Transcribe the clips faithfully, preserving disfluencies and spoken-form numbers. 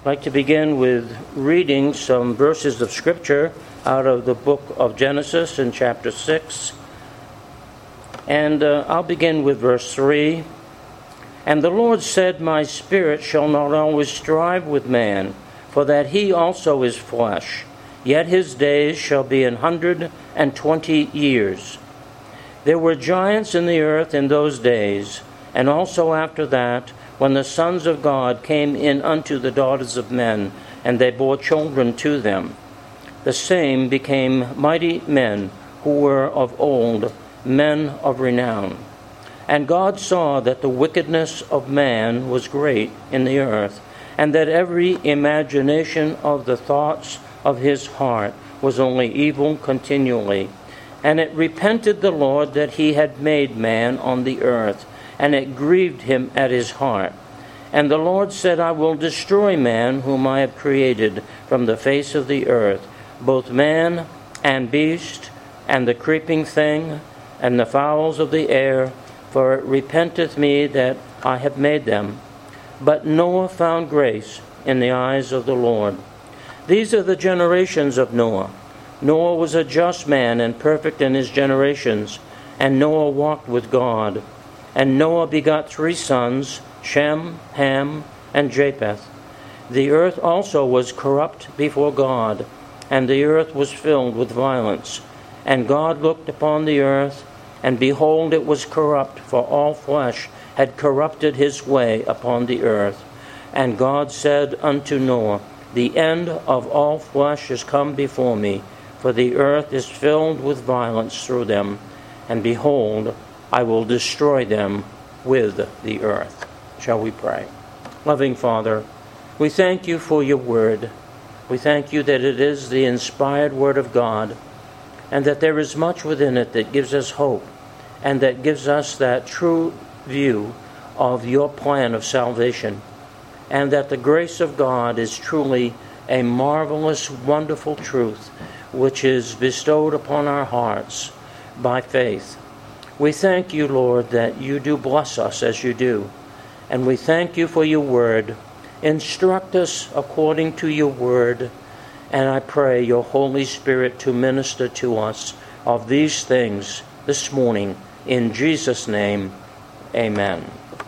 I'd like to begin with reading some verses of Scripture out of the book of Genesis in chapter six. And uh, I'll begin with verse three. And the Lord said, My spirit shall not always strive with man, for that he also is flesh. Yet his days shall be an hundred and twenty years. There were giants in the earth in those days, and also after that, when the sons of God came in unto the daughters of men, and they bore children to them. The same became mighty men who were of old, men of renown. And God saw that the wickedness of man was great in the earth, and that every imagination of the thoughts of his heart was only evil continually. And it repented the Lord that he had made man on the earth, and it grieved him at his heart. And the Lord said, I will destroy man whom I have created from the face of the earth, both man and beast, and the creeping thing, and the fowls of the air, for it repenteth me that I have made them. But Noah found grace in the eyes of the Lord. These are the generations of Noah. Noah was a just man and perfect in his generations, and Noah walked with God. And Noah begot three sons, Shem, Ham, and Japheth. The earth also was corrupt before God, and the earth was filled with violence. And God looked upon the earth, and behold, it was corrupt, for all flesh had corrupted his way upon the earth. And God said unto Noah, The end of all flesh is come before me, for the earth is filled with violence through them. And behold, I will destroy them with the earth. Shall we pray? Loving Father, we thank you for your word. We thank you that it is the inspired word of God, and that there is much within it that gives us hope, and that gives us that true view of your plan of salvation, and that the grace of God is truly a marvelous, wonderful truth which is bestowed upon our hearts by faith. We thank you, Lord, that you do bless us as you do. And we thank you for your word. Instruct us according to your word. And I pray your Holy Spirit to minister to us of these things this morning. In Jesus' name, amen.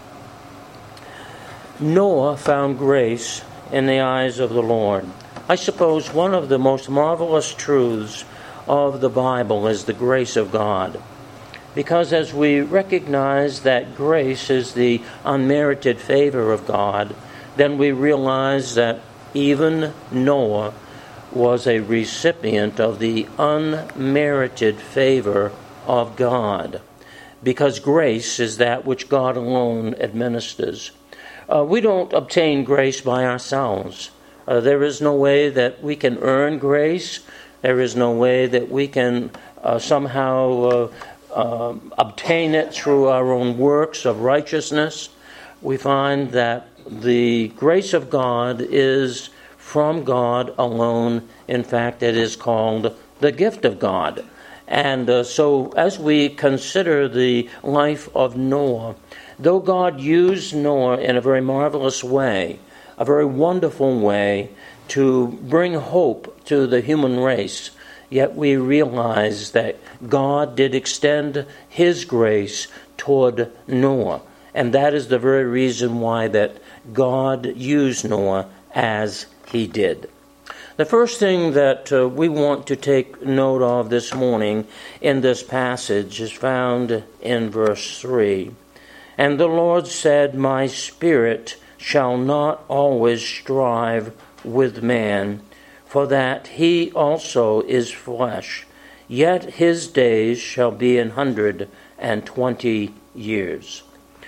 Noah found grace in the eyes of the Lord. I suppose one of the most marvelous truths of the Bible is the grace of God. Because as we recognize that grace is the unmerited favor of God, then we realize that even Noah was a recipient of the unmerited favor of God. Because grace is that which God alone administers. Uh, we don't obtain grace by ourselves. Uh, there is no way that we can earn grace. There is no way that we can uh, somehow uh, uh, obtain it through our own works of righteousness. We find that the grace of God is from God alone. In fact, it is called the gift of God. And uh, so as we consider the life of Noah, though God used Noah in a very marvelous way, a very wonderful way to bring hope to the human race, yet we realize that God did extend his grace toward Noah. And that is the very reason why that God used Noah as he did. The first thing that uh, we want to take note of this morning in this passage is found in verse three. And the Lord said, My spirit shall not always strive with man, for that he also is flesh. Yet his days shall be an hundred and twenty years.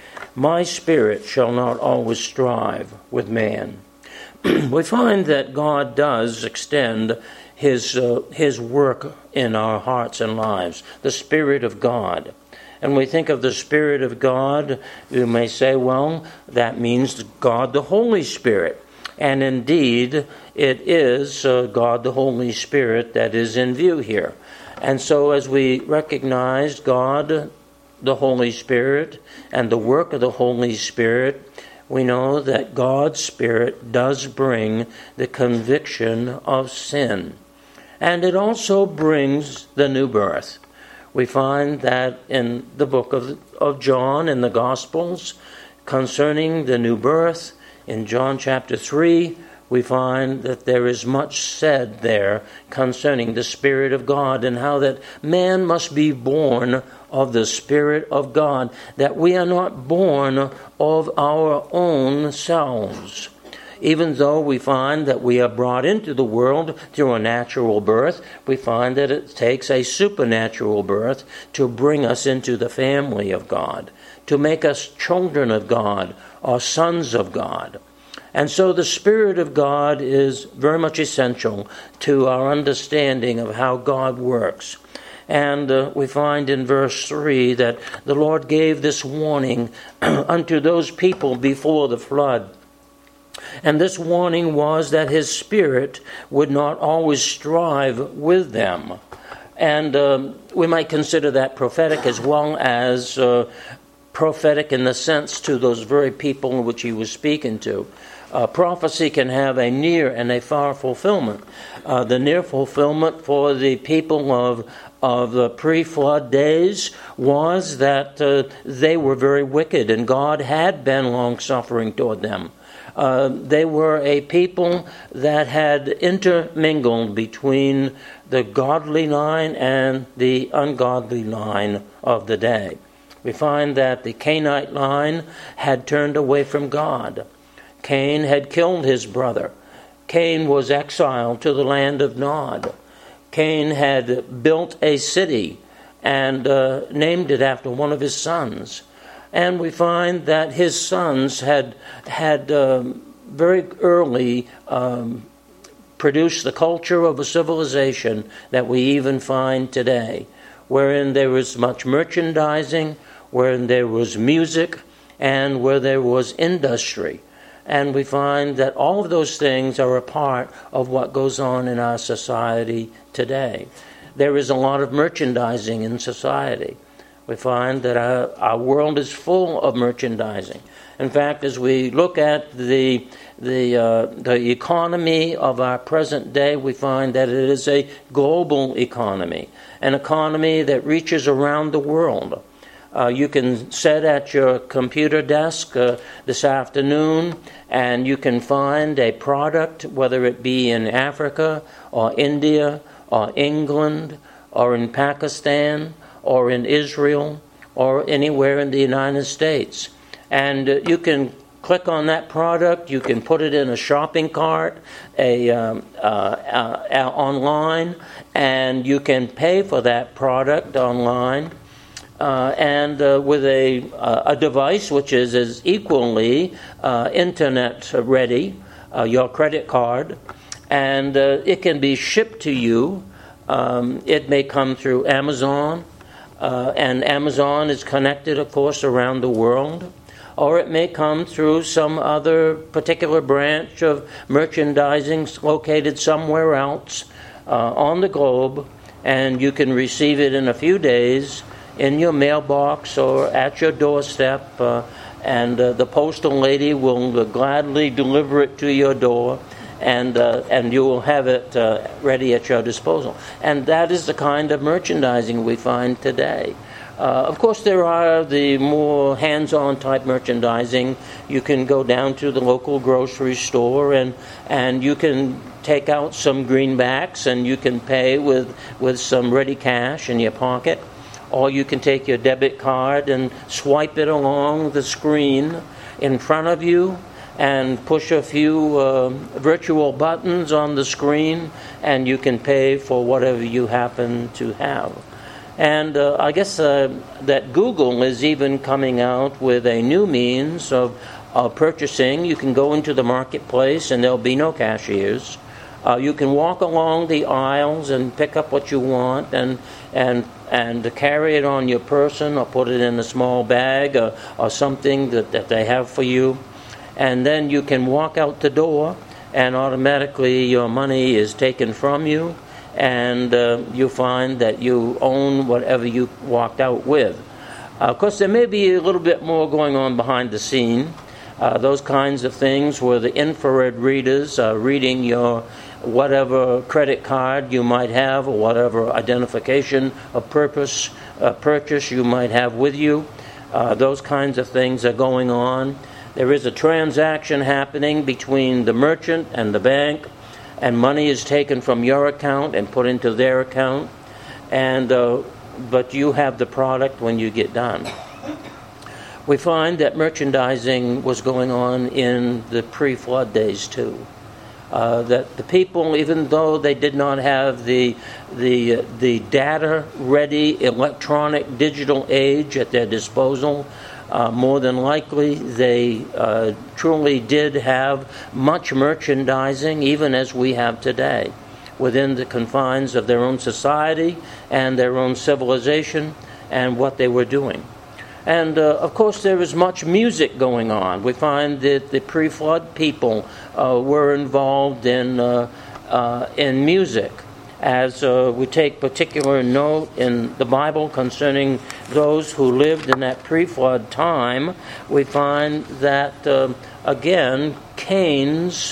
My spirit shall not always strive with man. We find that God does extend his uh, his work in our hearts and lives, the Spirit of God. And we think of the Spirit of God, you may say, well, that means God the Holy Spirit. And indeed, it is uh, God the Holy Spirit that is in view here. And so as we recognize God, the Holy Spirit, and the work of the Holy Spirit, we know that God's Spirit does bring the conviction of sin. And it also brings the new birth. We find that in the book of, of John, in the Gospels, concerning the new birth, in John chapter three, we find that there is much said there concerning the Spirit of God and how that man must be born of the Spirit of God, that we are not born of our own selves. Even though we find that we are brought into the world through a natural birth, we find that it takes a supernatural birth to bring us into the family of God, to make us children of God or sons of God. And so the Spirit of God is very much essential to our understanding of how God works. And uh, we find in verse three that the Lord gave this warning unto those people before the flood. And this warning was that His Spirit would not always strive with them. And uh, we might consider that prophetic as well as uh, prophetic in the sense to those very people in which He was speaking to. Uh, prophecy can have a near and a far fulfillment. Uh, the near fulfillment for the people of of the pre-flood days was that uh, they were very wicked, and God had been long-suffering toward them. Uh, they were a people that had intermingled between the godly line and the ungodly line of the day. We find that the Canaanite line had turned away from God. Cain had killed his brother. Cain was exiled to the land of Nod. Cain had built a city and uh, named it after one of his sons. And we find that his sons had had um, very early um, produced the culture of a civilization that we even find today, wherein there was much merchandising, wherein there was music, and where there was industry. And we find that all of those things are a part of what goes on in our society today. There is a lot of merchandising in society. We find that our, our world is full of merchandising. In fact, as we look at the the uh, the economy of our present day, we find that it is a global economy, an economy that reaches around the world. Uh, you can sit at your computer desk uh, this afternoon and you can find a product, whether it be in Africa or India or England or in Pakistan or in Israel or anywhere in the United States. And uh, you can click on that product, you can put it in a shopping cart a um, uh, uh, uh, online, and you can pay for that product online. Uh, and uh, with a uh, a device which is as equally uh, internet ready, uh, your credit card, and uh, it can be shipped to you. Um, it may come through Amazon, uh, and Amazon is connected, of course, around the world, or it may come through some other particular branch of merchandising located somewhere else uh, on the globe, and you can receive it in a few days in your mailbox or at your doorstep, uh, and uh, the postal lady will uh, gladly deliver it to your door, and uh, and you will have it uh, ready at your disposal. And that is the kind of merchandising we find today. Uh, of course, there are the more hands-on type merchandising. You can go down to the local grocery store and and you can take out some greenbacks and you can pay with, with some ready cash in your pocket. Or you can take your debit card and swipe it along the screen in front of you and push a few uh, virtual buttons on the screen, and you can pay for whatever you happen to have. And uh, I guess uh, that Google is even coming out with a new means of, of purchasing. You can go into the marketplace and there'll be no cashiers. Uh, you can walk along the aisles and pick up what you want and and and carry it on your person or put it in a small bag or, or something that, that they have for you. And then you can walk out the door and automatically your money is taken from you, and uh, you find that you own whatever you walked out with. Uh, of course, there may be a little bit more going on behind the scene, Uh, those kinds of things were the infrared readers uh, reading your whatever credit card you might have or whatever identification of purpose uh, purchase you might have with you. Uh, those kinds of things are going on. There is a transaction happening between the merchant and the bank, and money is taken from your account and put into their account, and uh, but you have the product when you get done. We find that merchandising was going on in the pre-flood days too. Uh, that the people, even though they did not have the the the data-ready electronic digital age at their disposal, uh, more than likely they uh, truly did have much merchandising, even as we have today, within the confines of their own society and their own civilization and what they were doing. And, uh, of course, there is much music going on. We find that the pre-flood people uh, were involved in uh, uh, in music. As uh, we take particular note in the Bible concerning those who lived in that pre-flood time, we find that, uh, again, Cain's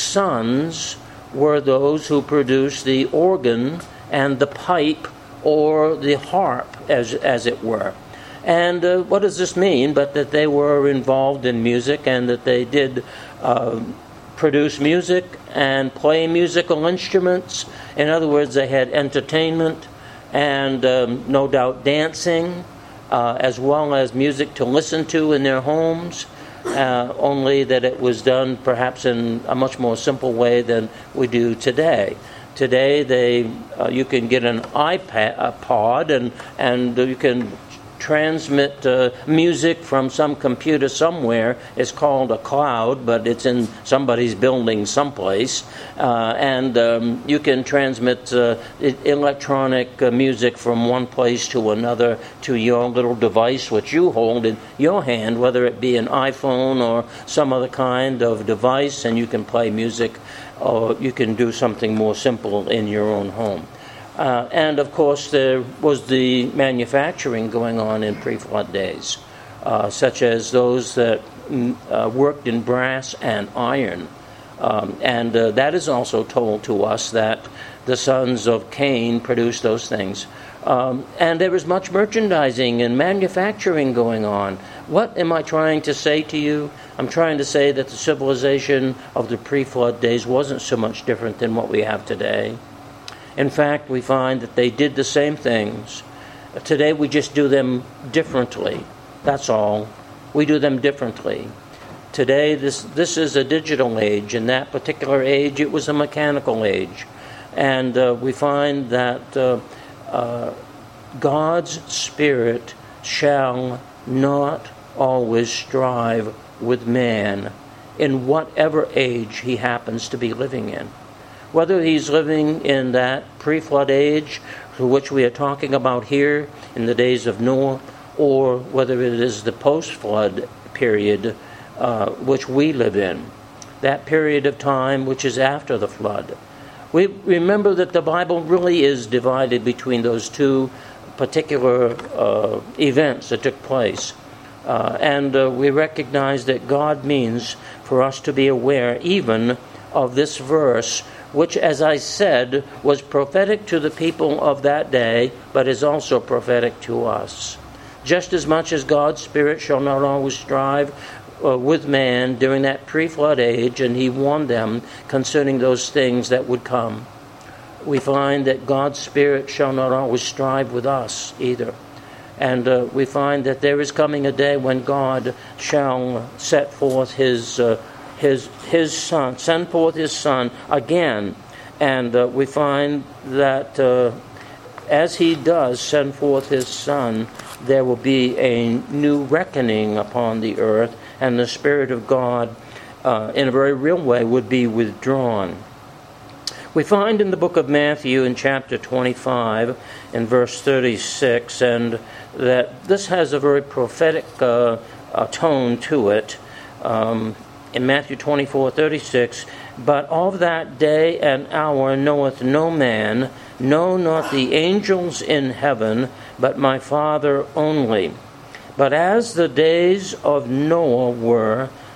sons were those who produced the organ and the pipe, or the harp, as as it were. And uh, what does this mean? But that they were involved in music, and that they did uh, produce music and play musical instruments. In other words, they had entertainment and um, no doubt dancing, uh, as well as music to listen to in their homes, uh, only that it was done perhaps in a much more simple way than we do today. Today, they uh, you can get an iPad, a pod, and and you can transmit uh, music from some computer somewhere. It's called a cloud, but it's in somebody's building someplace. Uh, and um, you can transmit uh, electronic uh, music from one place to another to your little device, which you hold in your hand, whether it be an iPhone or some other kind of device, and you can play music, or you can do something more simple in your own home. Uh, and, of course, there was the manufacturing going on in pre-flood days, uh, such as those that uh, worked in brass and iron. Um, and uh, that is also told to us that the sons of Cain produced those things. Um, and there is much merchandising and manufacturing going on. What am I trying to say to you? I'm trying to say that the civilization of the pre-flood days wasn't so much different than what we have today. In fact, we find that they did the same things. Today we just do them differently. That's all. We do them differently. Today this this is a digital age. In that particular age, it was a mechanical age. And uh, we find that uh, uh, God's Spirit shall not always strive with man in whatever age he happens to be living in. Whether he's living in that pre-flood age, to which we are talking about here in the days of Noah, or whether it is the post-flood period uh, which we live in, that period of time which is after the flood. We remember that the Bible really is divided between those two particular uh, events that took place. Uh, and uh, we recognize that God means for us to be aware even of this verse, which, as I said, was prophetic to the people of that day, but is also prophetic to us. Just as much as God's Spirit shall not always strive uh, with man during that pre-flood age, and he warned them concerning those things that would come, we find that God's Spirit shall not always strive with us either. And uh, we find that there is coming a day when God shall set forth his uh, His his son, send forth his son again. And uh, we find that uh, as he does send forth his son, there will be a new reckoning upon the earth, and the Spirit of God, uh, in a very real way, would be withdrawn. We find in the book of Matthew in chapter twenty-five, in verse thirty-six, and that this has a very prophetic uh, uh, tone to it. Um, In Matthew twenty-four thirty-six, but of that day and hour knoweth no man, no, not the angels in heaven, but my Father only. But as the days of Noah were,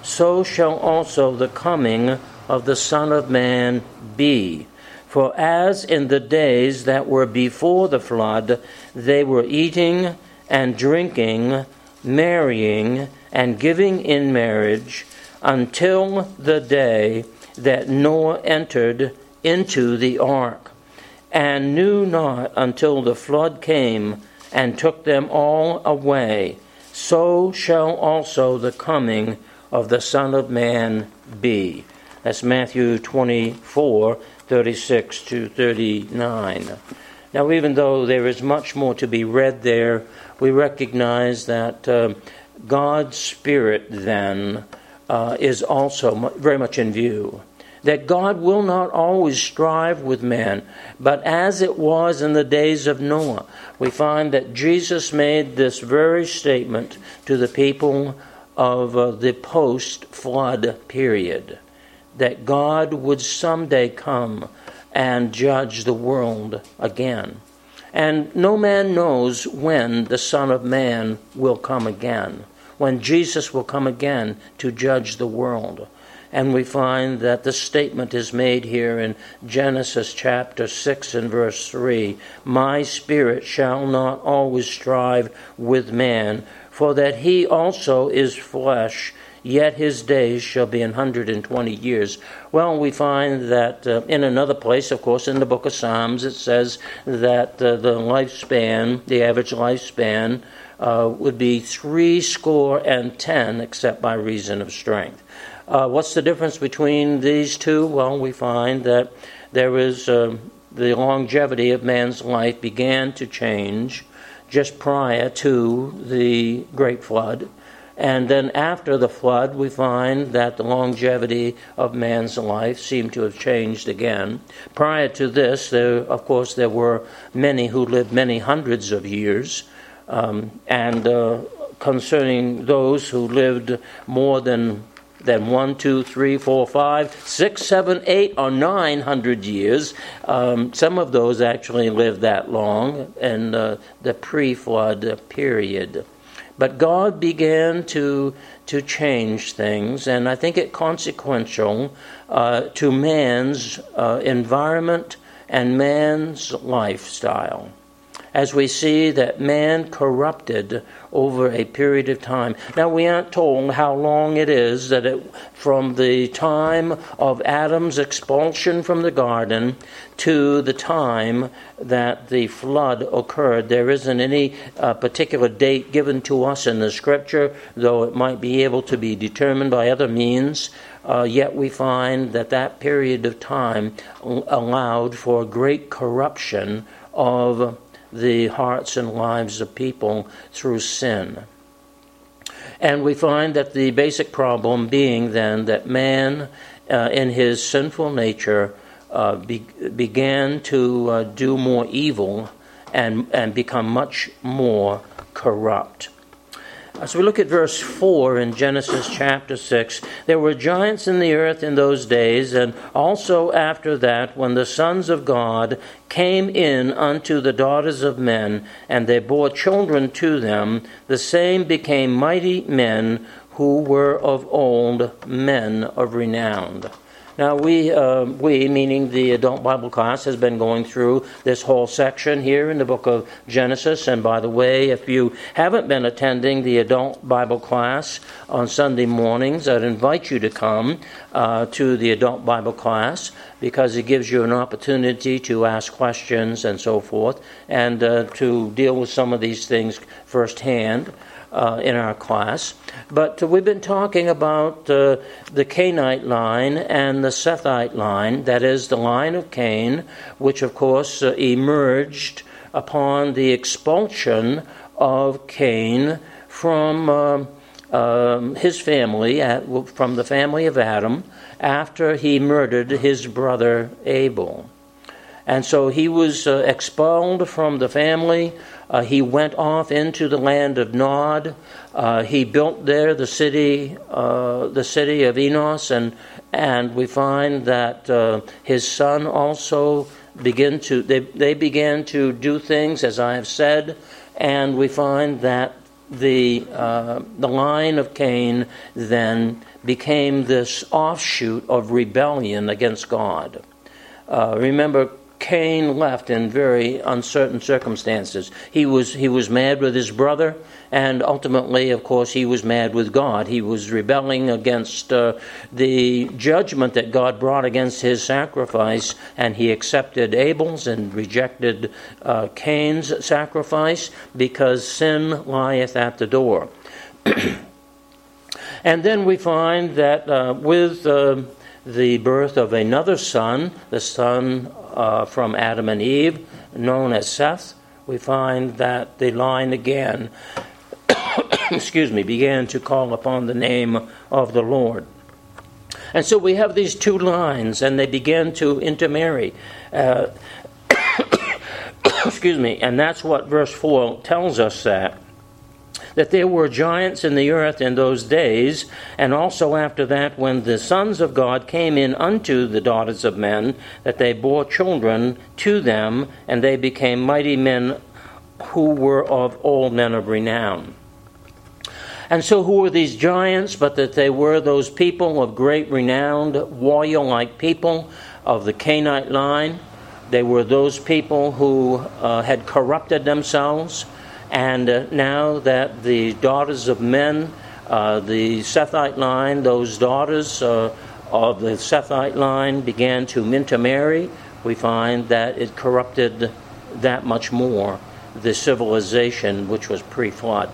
so shall also the coming of the Son of Man be. For as in the days that were before the flood, they were eating and drinking, marrying, and giving in marriage, until the day that Noah entered into the ark, and knew not until the flood came and took them all away, so shall also the coming of the Son of Man be. That's Matthew twenty-four, thirty-six to thirty-nine. Now, even though there is much more to be read there, we recognize that uh, God's Spirit then uh, is also very much in view. That God will not always strive with man, but as it was in the days of Noah, we find that Jesus made this very statement to the people of uh, the post-flood period, that God would someday come and judge the world again. And no man knows when the Son of Man will come again, when Jesus will come again to judge the world. And we find that the statement is made here in Genesis chapter six and verse three. My spirit shall not always strive with man, for that he also is flesh, yet his days shall be an hundred and twenty years. Well, we find that uh, in another place, of course, in the book of Psalms, it says that uh, the lifespan, the average lifespan, uh, would be three score and ten, except by reason of strength. Uh, what's the difference between these two? Well, we find that there is uh, the longevity of man's life began to change just prior to the Great Flood. And then after the flood, we find that the longevity of man's life seemed to have changed again. Prior to this, there, of course, there were many who lived many hundreds of years. Um, and uh, concerning those who lived more than than one, two, three, four, five, six, seven, eight, or nine hundred years. Um, some of those actually lived that long in uh, the pre-flood period. But God began to to change things, and I think it consequential uh, to man's uh, environment and man's lifestyle, as we see that man corrupted over a period of time. Now, we aren't told how long it is that it, from the time of Adam's expulsion from the garden to the time that the flood occurred. There isn't any uh, particular date given to us in the Scripture, though it might be able to be determined by other means. Uh, yet we find that that period of time allowed for great corruption of the hearts and lives of people through sin. And we find that the basic problem being then that man, uh, in his sinful nature, uh, be- began to uh, do more evil and, and become much more corrupt. As we look at verse four in Genesis chapter six, there were giants in the earth in those days, and also after that, when the sons of God came in unto the daughters of men, and they bore children to them, the same became mighty men who were of old, men of renown. Now, we, uh, we, meaning the adult Bible class, has been going through this whole section here in the book of Genesis. And by the way, if you haven't been attending the adult Bible class on Sunday mornings, I'd invite you to come uh, to the adult Bible class, because it gives you an opportunity to ask questions and so forth, and uh, to deal with some of these things firsthand. Uh, in our class. But uh, we've been talking about uh, the Cainite line and the Sethite line, that is, the line of Cain, which of course uh, emerged upon the expulsion of Cain from uh, uh, his family, at, from the family of Adam, after he murdered his brother Abel. And so he was uh, expelled from the family. Uh, he went off into the land of Nod. Uh, he built there the city, uh, the city of Enos, and and we find that uh, his son also began to they they began to do things as I have said, and we find that the uh, the line of Cain then became this offshoot of rebellion against God. Uh, remember, Cain left in very uncertain circumstances. He was he was mad with his brother, and ultimately, of course, he was mad with God. He was rebelling against uh, the judgment that God brought against his sacrifice, and he accepted Abel's and rejected uh, Cain's sacrifice because sin lieth at the door. And then we find that uh, with uh, the birth of another son, the son uh, from Adam and Eve, known as Seth, we find that the line again, excuse me, began to call upon the name of the Lord. And so we have these two lines, and they began to intermarry. Uh, excuse me, and that's what verse four tells us that. That there were giants in the earth in those days, and also after that, when the sons of God came in unto the daughters of men, that they bore children to them, and they became mighty men who were of all men of renown. And so who were these giants? But that they were those people of great renowned, warrior-like people of the Canaanite line. They were those people who uh, had corrupted themselves. And uh, now that the daughters of men, uh, the Sethite line, those daughters uh, of the Sethite line began to intermarry, we find that it corrupted that much more the civilization which was pre-flood.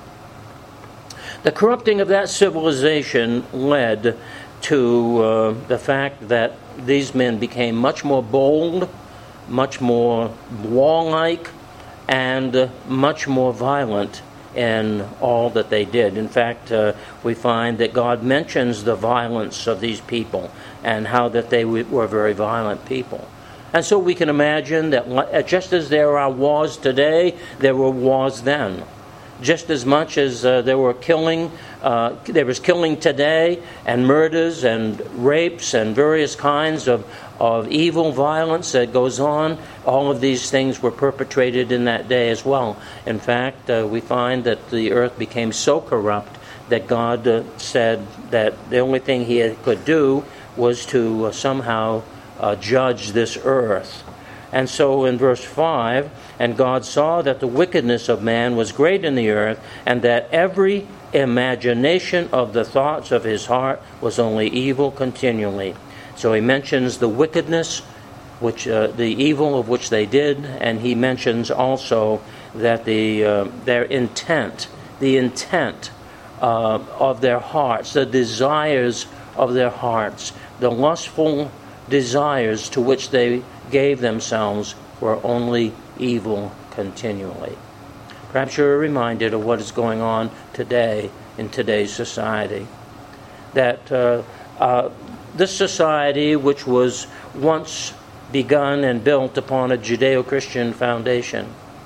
The corrupting of that civilization led to uh, the fact that these men became much more bold, much more warlike, and much more violent in all that they did. In fact, uh, we find that God mentions the violence of these people and how that they were very violent people. And so we can imagine that just as there are wars today, there were wars then. Just as much as uh, there were killing, uh, there was killing today, and murders and rapes and various kinds of of evil violence that goes on, all of these things were perpetrated in that day as well. In fact, uh, we find that the earth became so corrupt that God uh, said that the only thing he could do was to uh, somehow uh, judge this earth. And so in verse five, and God saw that the wickedness of man was great in the earth, and that every imagination of the thoughts of his heart was only evil continually. So he mentions the wickedness, which uh, the evil of which they did, and he mentions also that the uh, their intent, the intent uh, of their hearts, the desires of their hearts, the lustful desires to which they gave themselves were only evil continually. Perhaps you're reminded of what is going on today in today's society. That uh, uh, this society, which was once begun and built upon a Judeo-Christian foundation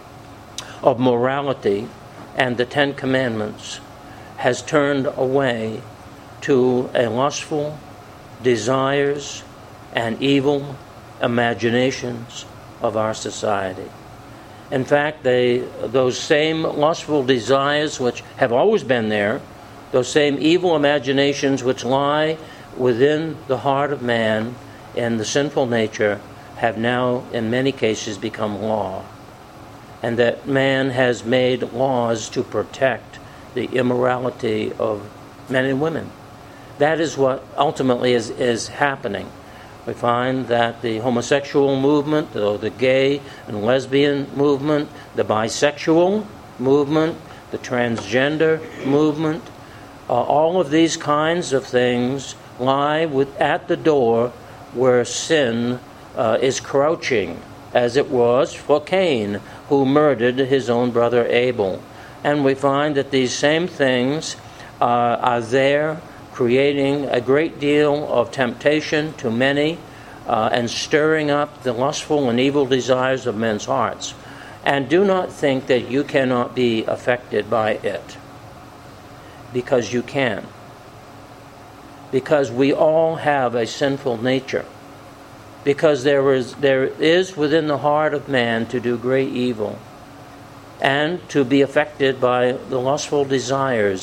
of morality and the Ten Commandments, has turned away to a lustful desires and evil imaginations of our society. In fact, they those same lustful desires which have always been there, those same evil imaginations which lie within the heart of man and the sinful nature, have now in many cases become law. And that man has made laws to protect the immorality of men and women. That is what ultimately is, is happening. We find that the homosexual movement, or the gay and lesbian movement, the bisexual movement, the transgender movement, uh, all of these kinds of things lie with, at the door where sin uh, is crouching, as it was for Cain, who murdered his own brother Abel. And we find that these same things uh, are there, creating a great deal of temptation to many, uh, and stirring up the lustful and evil desires of men's hearts. And do not think that you cannot be affected by it, because you can. Because we all have a sinful nature. Because there is there is within the heart of man to do great evil, and to be affected by the lustful desires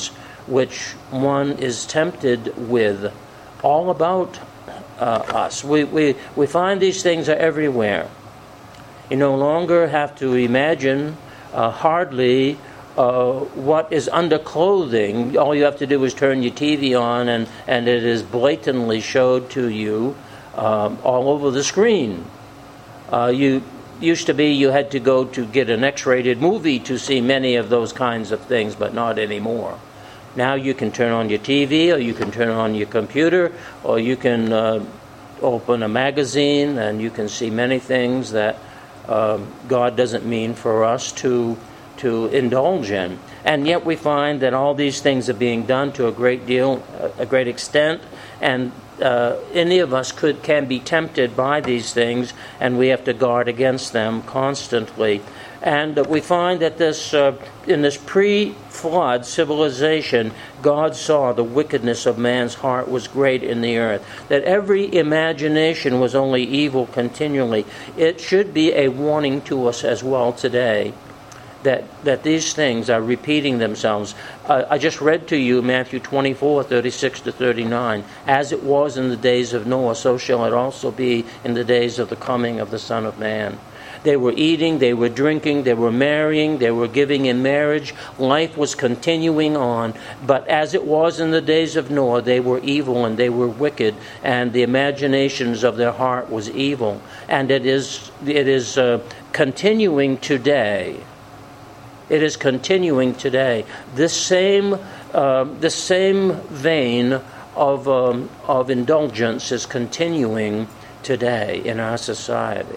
which one is tempted with, all about uh, us. We, we, we find these things are everywhere. You no longer have to imagine uh, hardly uh, what is under clothing. All you have to do is turn your T V on, and, and it is blatantly showed to you um, all over the screen. Uh, you used to be you had to go to get an X-rated movie to see many of those kinds of things, but not anymore. Now you can turn on your T V, or you can turn on your computer, or you can uh, open a magazine, and you can see many things that um, God doesn't mean for us to to indulge in. And yet we find that all these things are being done to a great deal, a great extent, and uh, any of us could can be tempted by these things, and we have to guard against them constantly. And we find that this, uh, in this pre-flood civilization, God saw the wickedness of man's heart was great in the earth, that every imagination was only evil continually. It should be a warning to us as well today, that, that these things are repeating themselves. Uh, I just read to you Matthew twenty-four, thirty-six to thirty-nine. As it was in the days of Noah, so shall it also be in the days of the coming of the Son of Man. They were eating, they were drinking, they were marrying, they were giving in marriage. Life was continuing on. But as it was in the days of Noah, they were evil and they were wicked, and the imaginations of their heart was evil. And it is it is uh, continuing today. It is continuing today. This same uh, this same vein of um, of indulgence is continuing today in our society.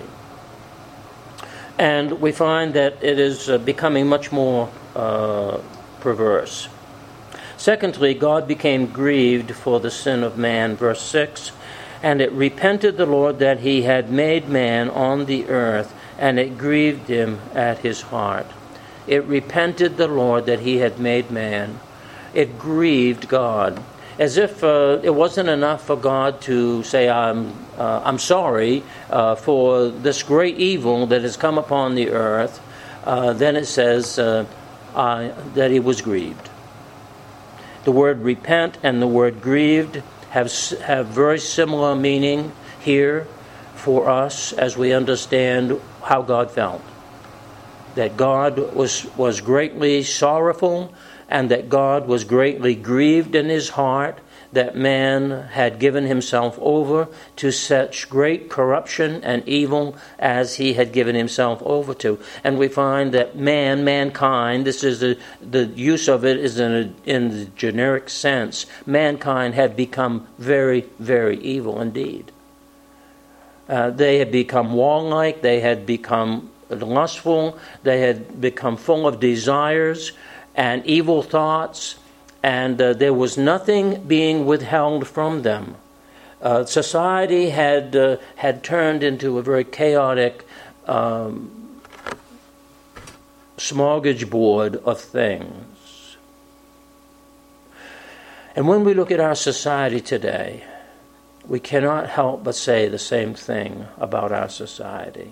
And we find that it is uh, becoming much more uh, perverse. Secondly, God became grieved for the sin of man, verse six, and it repented the Lord that he had made man on the earth, and it grieved him at his heart. It repented the Lord that he had made man. It grieved God. As if uh, it wasn't enough for God to say, I'm uh, I'm sorry uh, for this great evil that has come upon the earth. Uh, then it says uh, uh, that he was grieved. The word repent and the word grieved have, have very similar meaning here for us as we understand how God felt. That God was, was greatly sorrowful, and that God was greatly grieved in his heart that man had given himself over to such great corruption and evil as he had given himself over to. And we find that man, mankind, this is the, the use of it is in, a, in the generic sense, mankind had become very, very evil indeed. Uh, they had become warlike, they had become lustful, they had become full of desires and evil thoughts, and uh, there was nothing being withheld from them. Uh, society had uh, had turned into a very chaotic um, smorgasbord of things. And when we look at our society today, we cannot help but say the same thing about our society.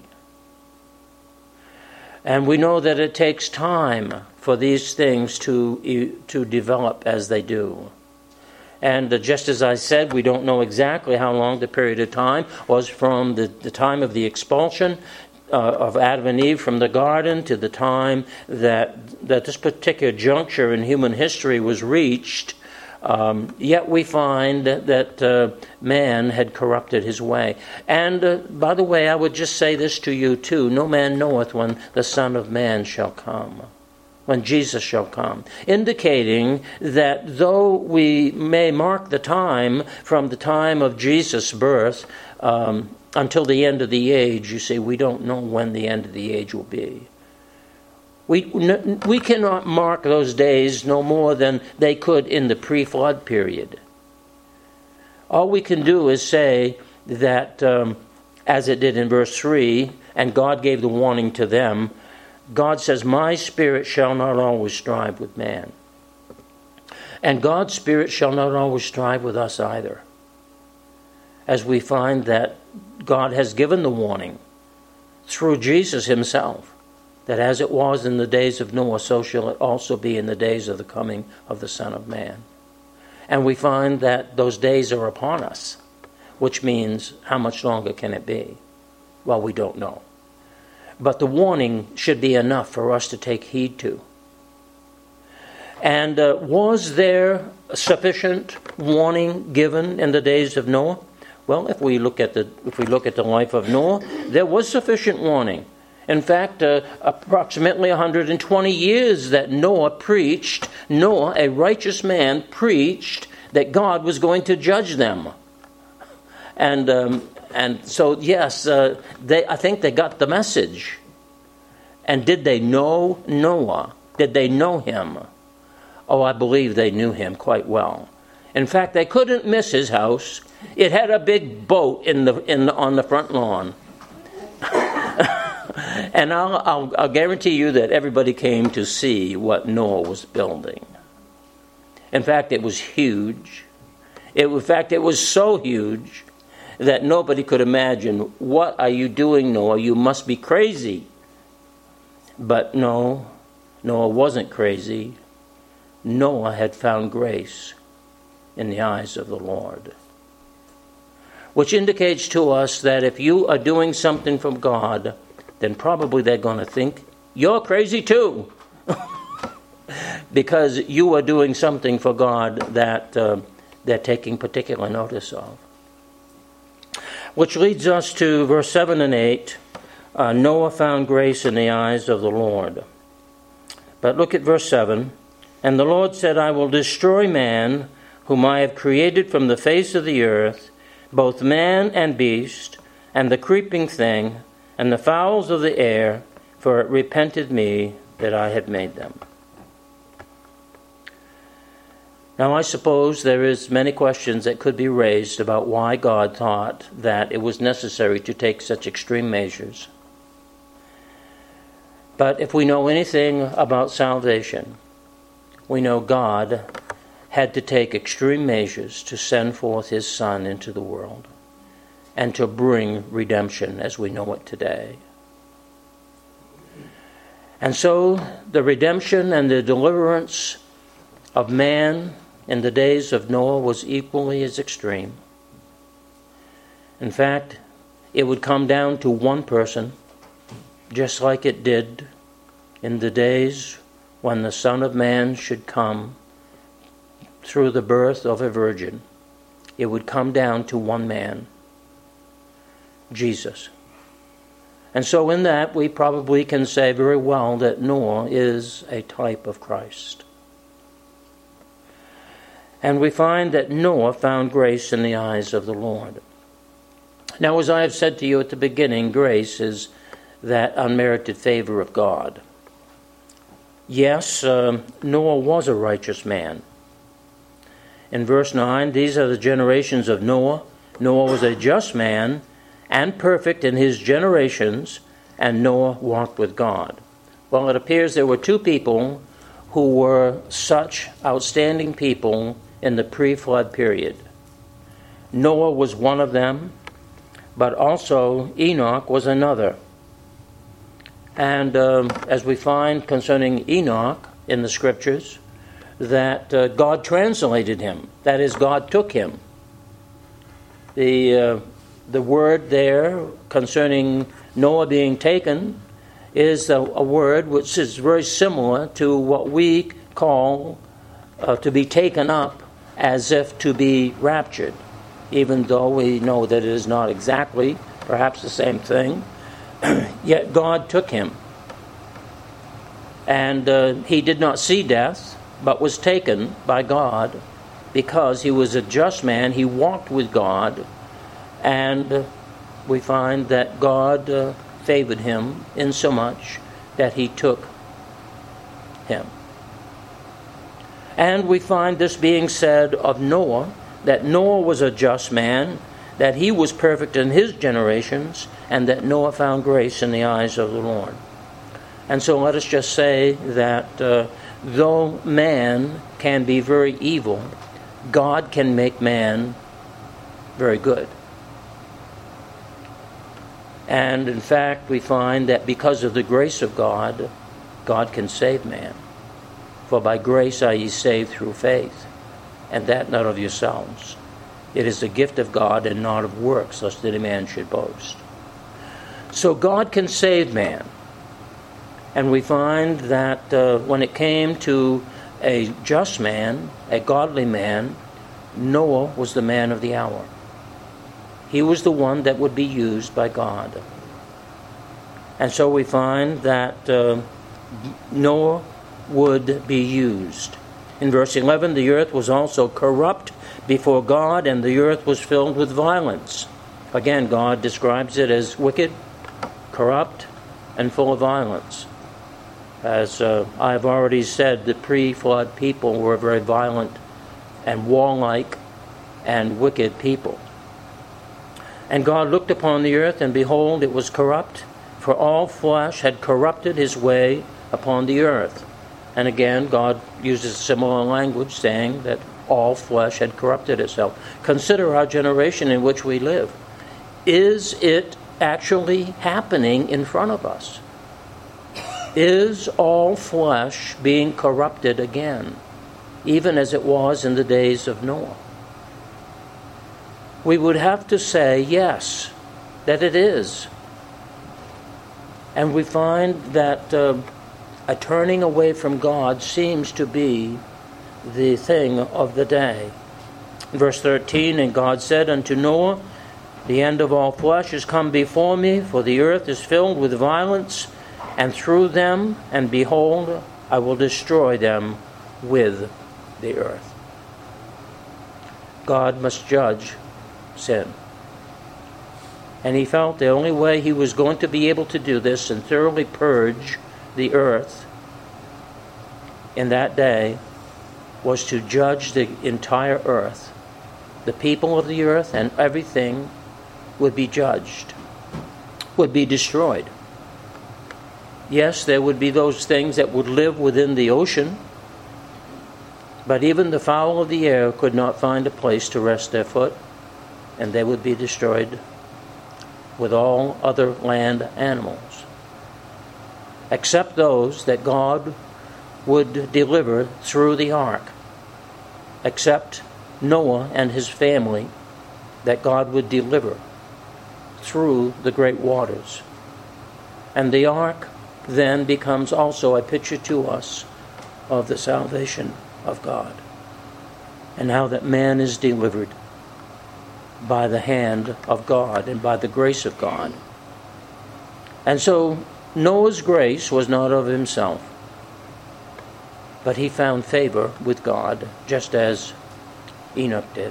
And we know that it takes time for these things to to develop as they do. And uh, just as I said, we don't know exactly how long the period of time was from the, the time of the expulsion uh, of Adam and Eve from the garden to the time that, that this particular juncture in human history was reached. Um, yet we find that, that uh, man had corrupted his way. And uh, by the way, I would just say this to you too. No man knoweth when the Son of Man shall come, when Jesus shall come. Indicating that though we may mark the time from the time of Jesus' birth um, until the end of the age, you see, we don't know when the end of the age will be. We we cannot mark those days no more than they could in the pre-flood period. All we can do is say that, um, as it did in verse three, and God gave the warning to them, God says, my spirit shall not always strive with man. And God's spirit shall not always strive with us either. As we find that God has given the warning through Jesus himself. that as it was in the days of Noah, so shall it also be in the days of the coming of the Son of Man. And we find that those days are upon us, which means how much longer can it be? Well, we don't know. But the warning should be enough for us to take heed to. And uh, was there sufficient warning given in the days of Noah? Well, if we look at the if we look at the life of Noah, there was sufficient warning. In fact, uh, approximately one hundred twenty years that Noah preached, Noah, a righteous man, preached that God was going to judge them. And um, and so, yes, uh, they I think they got the message. And did they know Noah? Did they know him? Oh, I believe they knew him quite well. In fact, they couldn't miss his house. It had a big boat in the in the, on the front lawn. And I'll, I'll, I'll guarantee you that everybody came to see what Noah was building. In fact, it was huge. It, in fact, it was so huge that nobody could imagine, what are you doing, Noah? You must be crazy. But no, Noah wasn't crazy. Noah had found grace in the eyes of the Lord. Which indicates to us that if you are doing something from God, then probably they're going to think you're crazy too. Because you are doing something for God that uh, they're taking particular notice of. Which leads us to verse seven and eight. Uh, Noah found grace in the eyes of the Lord. But look at verse seven. And the Lord said, I will destroy man, whom I have created from the face of the earth, both man and beast, and the creeping thing, and the fowls of the air, for it repented me that I had made them. Now, I suppose there is many questions that could be raised about why God thought that it was necessary to take such extreme measures. But if we know anything about salvation, we know God had to take extreme measures to send forth his Son into the world and to bring redemption as we know it today. And so the redemption and the deliverance of man in the days of Noah was equally as extreme. In fact, it would come down to one person, just like it did in the days when the Son of Man should come through the birth of a virgin. It would come down to one man, Jesus. And so in that, we probably can say very well that Noah is a type of Christ. And we find that Noah found grace in the eyes of the Lord. Now, as I have said to you at the beginning, grace is that unmerited favor of God. Yes, uh, Noah was a righteous man. In verse nine, these are the generations of Noah. Noah was a just man and perfect in his generations, and Noah walked with God. Well, it appears there were two people who were such outstanding people in the pre-flood period. Noah was one of them, but also Enoch was another. And um, as we find concerning Enoch in the Scriptures, that uh, God translated him. That is, God took him. The uh, the word there concerning Noah being taken is a, a word which is very similar to what we call uh, to be taken up, as if to be raptured, even though we know that it is not exactly perhaps the same thing. Yet God took him. And uh, he did not see death, but was taken by God because he was a just man. He walked with God, and uh, we find that God uh, favored him insomuch that he took him. And we find this being said of Noah, that Noah was a just man, that he was perfect in his generations, and that Noah found grace in the eyes of the Lord. And so let us just say that uh, though man can be very evil, God can make man very good. And in fact, we find that because of the grace of God, God can save man. For by grace are ye saved through faith, and that not of yourselves. It is the gift of God, and not of works, lest any man should boast. So God can save man. And we find that uh, when it came to a just man, a godly man, Noah was the man of the hour. He was the one that would be used by God. And so we find that uh, Noah would be used. In verse eleven, the earth was also corrupt before God, and the earth was filled with violence. Again, God describes it as wicked, corrupt, and full of violence. As uh, I've already said, the pre-flood people were very violent and warlike and wicked people. And God looked upon the earth, and behold, it was corrupt, for all flesh had corrupted his way upon the earth. And again, God uses similar language, saying that all flesh had corrupted itself. Consider our generation in which we live. Is it actually happening in front of us? Is all flesh being corrupted again, even as it was in the days of Noah? We would have to say yes, that it is. And we find that uh, a turning away from God seems to be the thing of the day. Verse thirteen, and God said unto Noah, the end of all flesh is come before me, for the earth is filled with violence, and through them, and behold, I will destroy them with the earth. God must judge sin. And he felt the only way he was going to be able to do this and thoroughly purge the earth in that day was to judge the entire earth. The people of the earth and everything would be judged, would be destroyed. Yes, there would be those things that would live within the ocean, but even the fowl of the air could not find a place to rest their foot, and they would be destroyed with all other land animals, except those that God would deliver through the ark, except Noah and his family that God would deliver through the great waters. And the ark then becomes also a picture to us of the salvation of God, and how that man is delivered by the hand of God and by the grace of God. And so Noah's grace was not of himself, but he found favor with God, just as Enoch did.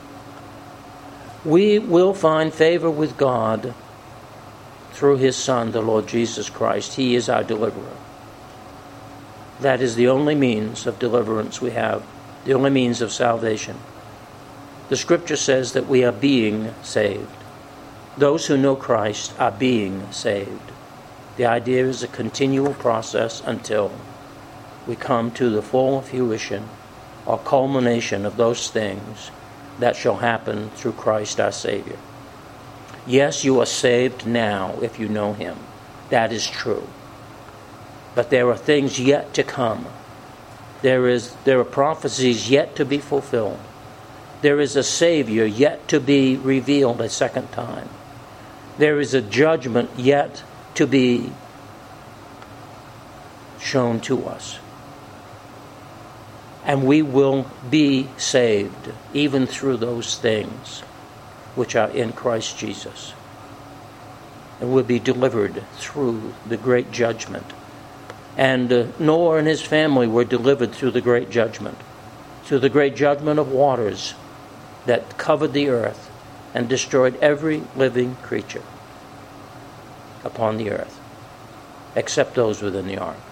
We will find favor with God through his Son, the Lord Jesus Christ. He is our deliverer. That is the only means of deliverance we have, the only means of salvation. The Scripture says that we are being saved. Those who know Christ are being saved. The idea is a continual process until we come to the full fruition or culmination of those things that shall happen through Christ our Savior. Yes, you are saved now if you know him. That is true. But there are things yet to come. There is there are prophecies yet to be fulfilled. There is a Savior yet to be revealed a second time. There is a judgment yet to be shown to us. And we will be saved even through those things which are in Christ Jesus. And will be delivered through the great judgment. And uh, Noah and his family were delivered through the great judgment. Through the great judgment of waters that covered the earth and destroyed every living creature upon the earth, except those within the ark.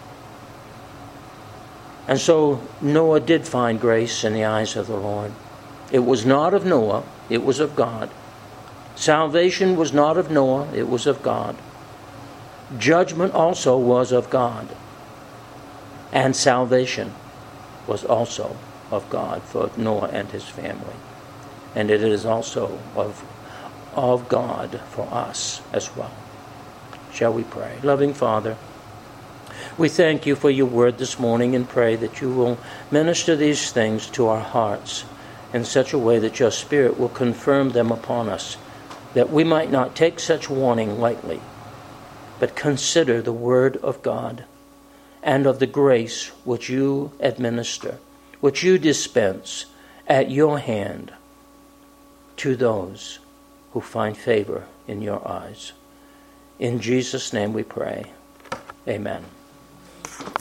And so Noah did find grace in the eyes of the Lord. It was not of Noah, it was of God. Salvation was not of Noah, it was of God. Judgment also was of God. And salvation was also of God for Noah and his family. And it is also of of God for us as well. Shall we pray? Loving Father, we thank you for your word this morning and pray that you will minister these things to our hearts in such a way that your Spirit will confirm them upon us, that we might not take such warning lightly, but consider the word of God and of the grace which you administer, which you dispense at your hand to those who find favor in your eyes. In Jesus' name we pray. Amen.